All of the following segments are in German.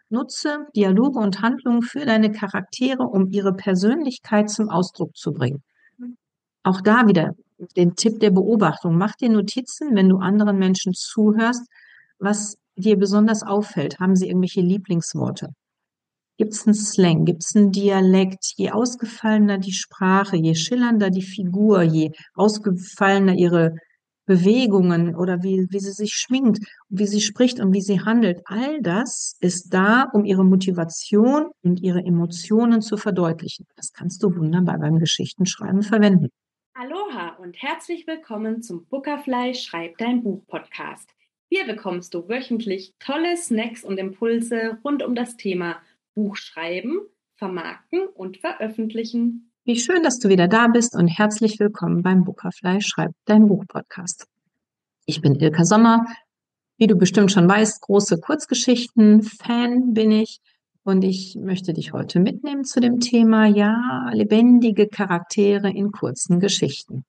Nutze Dialoge und Handlungen für deine Charaktere, um ihre Persönlichkeit zum Ausdruck zu bringen. Auch da wieder den Tipp der Beobachtung. Mach dir Notizen, wenn du anderen Menschen zuhörst, was dir besonders auffällt. Haben sie irgendwelche Lieblingsworte? Gibt es einen Slang? Gibt es einen Dialekt? Je ausgefallener die Sprache, je schillernder die Figur, je ausgefallener ihre Bewegungen oder wie sie sich schminkt, wie sie spricht und wie sie handelt. All das ist da, um ihre Motivation und ihre Emotionen zu verdeutlichen. Das kannst du wunderbar beim Geschichtenschreiben verwenden. Aloha und herzlich willkommen zum Bookerfly Schreib dein Buch Podcast. Hier bekommst du wöchentlich tolle Snacks und Impulse rund um das Thema Buchschreiben, Vermarkten und Veröffentlichen. Wie schön, dass du wieder da bist und herzlich willkommen beim Bookerfly Schreib dein Buch Podcast. Ich bin Ilka Sommer. Wie du bestimmt schon weißt, große Kurzgeschichten-Fan bin ich und ich möchte dich heute mitnehmen zu dem Thema, ja, lebendige Charaktere in kurzen Geschichten.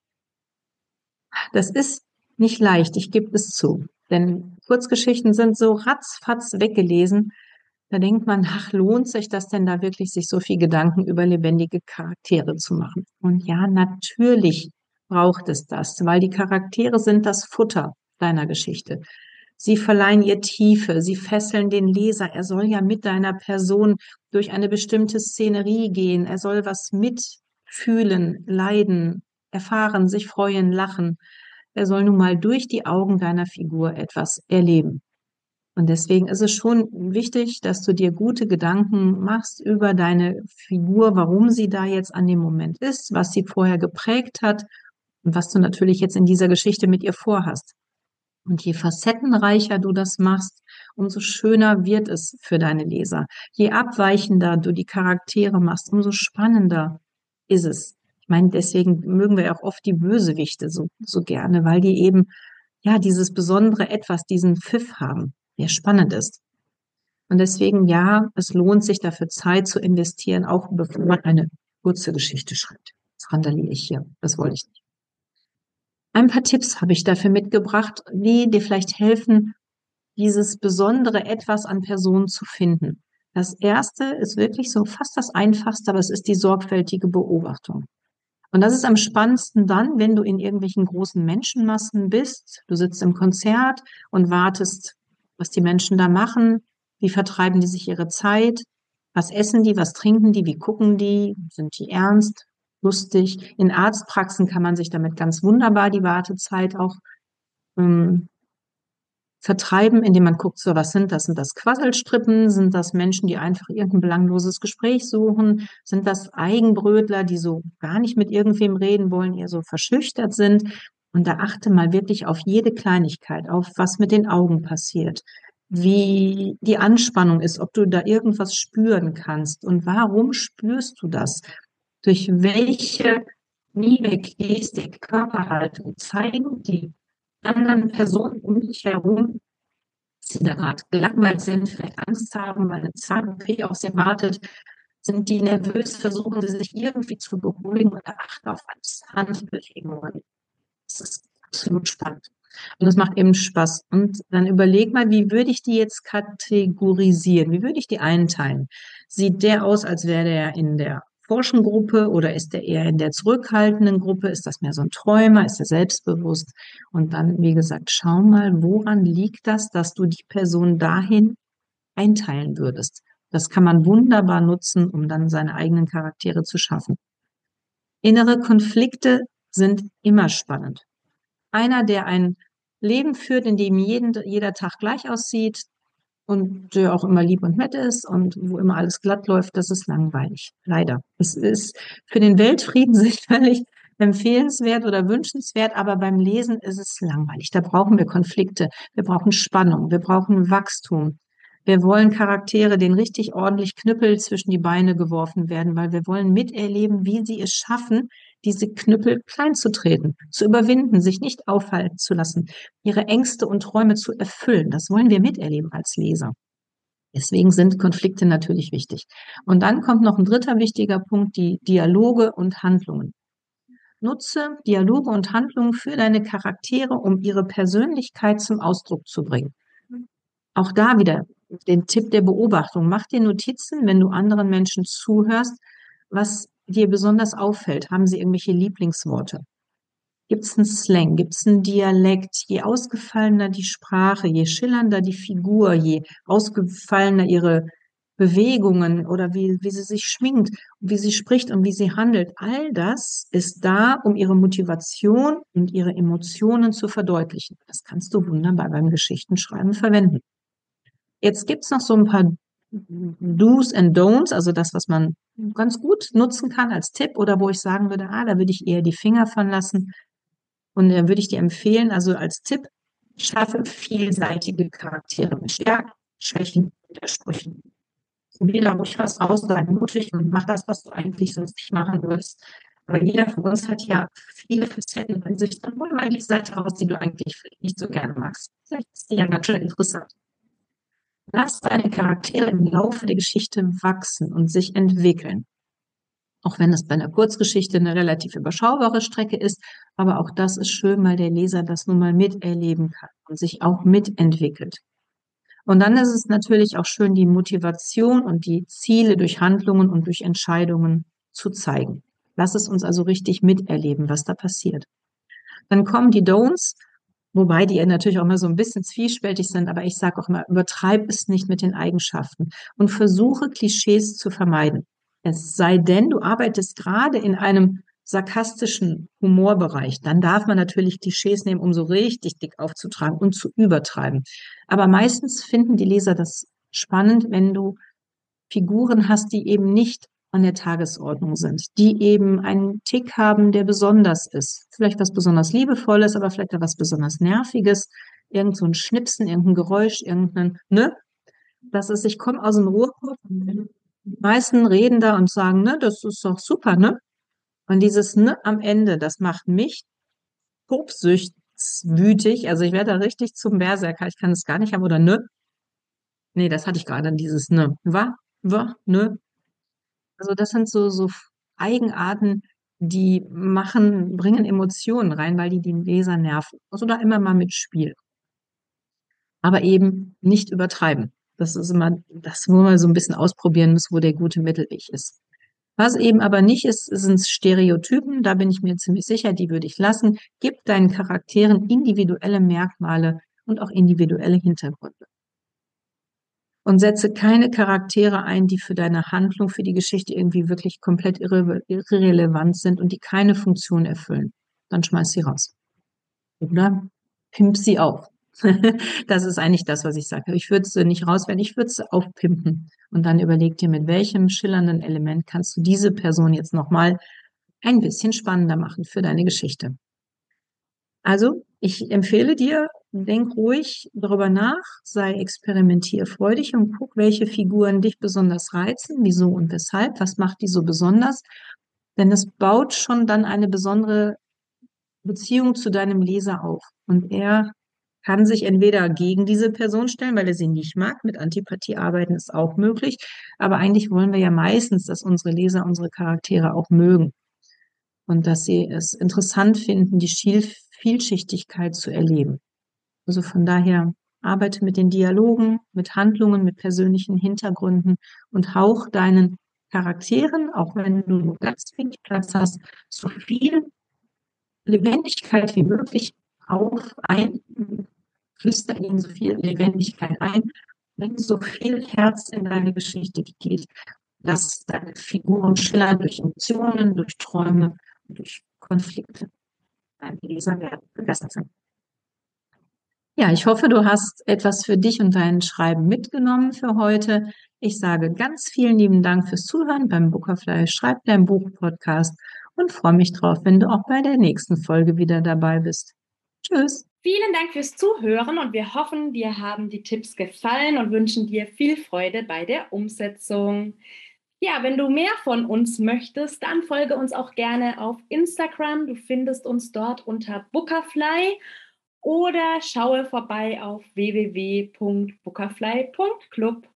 Das ist nicht leicht, ich gebe es zu, denn Kurzgeschichten sind so ratzfatz weggelesen. Da denkt man, ach, lohnt sich das denn da wirklich, sich so viel Gedanken über lebendige Charaktere zu machen? Und ja, natürlich braucht es das, weil die Charaktere sind das Futter deiner Geschichte. Sie verleihen ihr Tiefe, sie fesseln den Leser. Er soll ja mit deiner Person durch eine bestimmte Szenerie gehen. Er soll was mitfühlen, leiden, erfahren, sich freuen, lachen. Er soll nun mal durch die Augen deiner Figur etwas erleben. Und deswegen ist es schon wichtig, dass du dir gute Gedanken machst über deine Figur, warum sie da jetzt an dem Moment ist, was sie vorher geprägt hat und was du natürlich jetzt in dieser Geschichte mit ihr vorhast. Und je facettenreicher du das machst, umso schöner wird es für deine Leser. Je abweichender du die Charaktere machst, umso spannender ist es. Ich meine, deswegen mögen wir auch oft die Bösewichte so gerne, weil die eben, ja, dieses besondere Etwas, diesen Pfiff haben, der spannend ist. Und deswegen, ja, es lohnt sich dafür Zeit zu investieren, auch bevor man eine kurze Geschichte schreibt. Das randaliere ich hier. Das wollte ich nicht. Ein paar Tipps habe ich dafür mitgebracht, die dir vielleicht helfen, dieses besondere Etwas an Personen zu finden. Das erste ist wirklich so fast das Einfachste, aber es ist die sorgfältige Beobachtung. Und das ist am spannendsten dann, wenn du in irgendwelchen großen Menschenmassen bist. Du sitzt im Konzert und wartest, was die Menschen da machen. Wie vertreiben die sich ihre Zeit? Was essen die? Was trinken die? Wie gucken die? Sind die ernst? Lustig? In Arztpraxen kann man sich damit ganz wunderbar die Wartezeit auch ähm, vertreiben, indem man guckt, so was sind das? Sind das Quasselstrippen? Sind das Menschen, die einfach irgendein belangloses Gespräch suchen? Sind das Eigenbrötler, die so gar nicht mit irgendwem reden wollen, eher so verschüchtert sind? Und da achte mal wirklich auf jede Kleinigkeit, auf was mit den Augen passiert, wie die Anspannung ist, ob du da irgendwas spüren kannst und warum spürst du das? Durch welche Mimik, Gestik, Körperhaltung zeigen die anderen Personen um dich herum, dass sie da gerade gelangweilt sind, vielleicht Angst haben, weil eine Zahn-OP auf sie wartet, sind die nervös, versuchen sie sich irgendwie zu beruhigen und achten auf alles, Handbewegungen. Das ist absolut spannend. Und das macht eben Spaß. Und dann überleg mal, wie würde ich die jetzt kategorisieren? Wie würde ich die einteilen? Sieht der aus, als wäre der in der forschen Gruppe oder ist der eher in der zurückhaltenden Gruppe? Ist das mehr so ein Träumer? Ist er selbstbewusst? Und dann, wie gesagt, schau mal, woran liegt das, dass du die Person dahin einteilen würdest? Das kann man wunderbar nutzen, um dann seine eigenen Charaktere zu schaffen. Innere Konflikte sind immer spannend. Einer, der ein Leben führt, in dem jeder Tag gleich aussieht und der auch immer lieb und nett ist und wo immer alles glatt läuft, das ist langweilig. Leider. Es ist für den Weltfrieden sicherlich empfehlenswert oder wünschenswert, aber beim Lesen ist es langweilig. Da brauchen wir Konflikte, wir brauchen Spannung, wir brauchen Wachstum. Wir wollen Charaktere, denen richtig ordentlich Knüppel zwischen die Beine geworfen werden, weil wir wollen miterleben, wie sie es schaffen, diese Knüppel klein zu treten, zu überwinden, sich nicht aufhalten zu lassen, ihre Ängste und Träume zu erfüllen. Das wollen wir miterleben als Leser. Deswegen sind Konflikte natürlich wichtig. Und dann kommt noch ein dritter wichtiger Punkt, die Dialoge und Handlungen. Nutze Dialoge und Handlungen für deine Charaktere, um ihre Persönlichkeit zum Ausdruck zu bringen. Auch da wieder den Tipp der Beobachtung. Mach dir Notizen, wenn du anderen Menschen zuhörst, was dir besonders auffällt. Haben sie irgendwelche Lieblingsworte? Gibt es einen Slang? Gibt es einen Dialekt? Je ausgefallener die Sprache, je schillernder die Figur, je ausgefallener ihre Bewegungen oder wie sie sich schminkt, wie sie spricht und wie sie handelt. All das ist da, um ihre Motivation und ihre Emotionen zu verdeutlichen. Das kannst du wunderbar beim Geschichtenschreiben verwenden. Jetzt gibt's noch so ein paar Do's and Don'ts, also das, was man ganz gut nutzen kann als Tipp oder wo ich sagen würde, da würde ich eher die Finger von lassen. Und dann würde ich dir empfehlen, also als Tipp, schaffe vielseitige Charaktere mit Stärken, Schwächen, Widersprüchen. Probier da ruhig was aus, sei mutig und mach das, was du eigentlich sonst nicht machen würdest. Aber jeder von uns hat ja viele Facetten in sich. Dann hol mal die Seite raus, die du eigentlich nicht so gerne magst. Vielleicht ist die ja ganz schön interessant. Lass deine Charaktere im Laufe der Geschichte wachsen und sich entwickeln. Auch wenn es bei einer Kurzgeschichte eine relativ überschaubare Strecke ist, aber auch das ist schön, weil der Leser das nun mal miterleben kann und sich auch mitentwickelt. Und dann ist es natürlich auch schön, die Motivation und die Ziele durch Handlungen und durch Entscheidungen zu zeigen. Lass es uns also richtig miterleben, was da passiert. Dann kommen die Don'ts, wobei die natürlich auch immer so ein bisschen zwiespältig sind, aber ich sage auch immer, übertreib es nicht mit den Eigenschaften und versuche Klischees zu vermeiden. Es sei denn, du arbeitest gerade in einem sarkastischen Humorbereich, dann darf man natürlich Klischees nehmen, um so richtig dick aufzutragen und zu übertreiben. Aber meistens finden die Leser das spannend, wenn du Figuren hast, die eben nicht an der Tagesordnung sind, die eben einen Tick haben, der besonders ist. Vielleicht was besonders Liebevolles, aber vielleicht auch was besonders Nerviges, irgend so ein Schnipsen, irgendein Geräusch, irgendein, ne? Das ist, ich komme aus dem Ruhrpott. Die meisten reden da und sagen, ne, das ist doch super, ne? Und dieses ne am Ende, das macht mich tobsüchtig. Also ich werde da richtig zum Berserker. Ich kann es gar nicht haben oder ne? Nee, das hatte ich gerade, dieses ne. Ne? Also das sind so Eigenarten, die bringen Emotionen rein, weil die den Leser nerven. Also da immer mal mitspielen. Aber eben nicht übertreiben. Das ist immer das, wo man so ein bisschen ausprobieren muss, wo der gute Mittelweg ist. Was eben aber nicht ist, sind Stereotypen. Da bin ich mir ziemlich sicher, die würde ich lassen. Gib deinen Charakteren individuelle Merkmale und auch individuelle Hintergründe. Und setze keine Charaktere ein, die für deine Handlung, für die Geschichte irgendwie wirklich komplett irrelevant sind und die keine Funktion erfüllen. Dann schmeiß sie raus. Oder pimp sie auf. Das ist eigentlich das, was ich sage. Ich würde sie nicht rauswerfen, ich würde sie aufpimpen. Und dann überleg dir, mit welchem schillernden Element kannst du diese Person jetzt nochmal ein bisschen spannender machen für deine Geschichte. Also, ich empfehle dir, denk ruhig darüber nach, sei experimentierfreudig und guck, welche Figuren dich besonders reizen, wieso und weshalb, was macht die so besonders. Denn es baut schon dann eine besondere Beziehung zu deinem Leser auf. Und er kann sich entweder gegen diese Person stellen, weil er sie nicht mag. Mit Antipathie arbeiten ist auch möglich. Aber eigentlich wollen wir ja meistens, dass unsere Leser unsere Charaktere auch mögen und dass sie es interessant finden, die Vielschichtigkeit zu erleben. Also von daher arbeite mit den Dialogen, mit Handlungen, mit persönlichen Hintergründen und hauch deinen Charakteren, auch wenn du nur ganz wenig Platz hast, so viel Lebendigkeit wie möglich ein, flüster ihnen so viel Lebendigkeit ein, bring so viel Herz in deine Geschichte geht, lass deine Figuren schillern durch Emotionen, durch Träume, durch Konflikte. Deine Leser werden begeistert sein. Ja, ich hoffe, du hast etwas für dich und dein Schreiben mitgenommen für heute. Ich sage ganz vielen lieben Dank fürs Zuhören beim Bookerfly Schreib dein Buch Podcast und freue mich drauf, wenn du auch bei der nächsten Folge wieder dabei bist. Tschüss. Vielen Dank fürs Zuhören und wir hoffen, dir haben die Tipps gefallen und wünschen dir viel Freude bei der Umsetzung. Ja, wenn du mehr von uns möchtest, dann folge uns auch gerne auf Instagram. Du findest uns dort unter Bookerfly oder schaue vorbei auf www.bookerfly.club.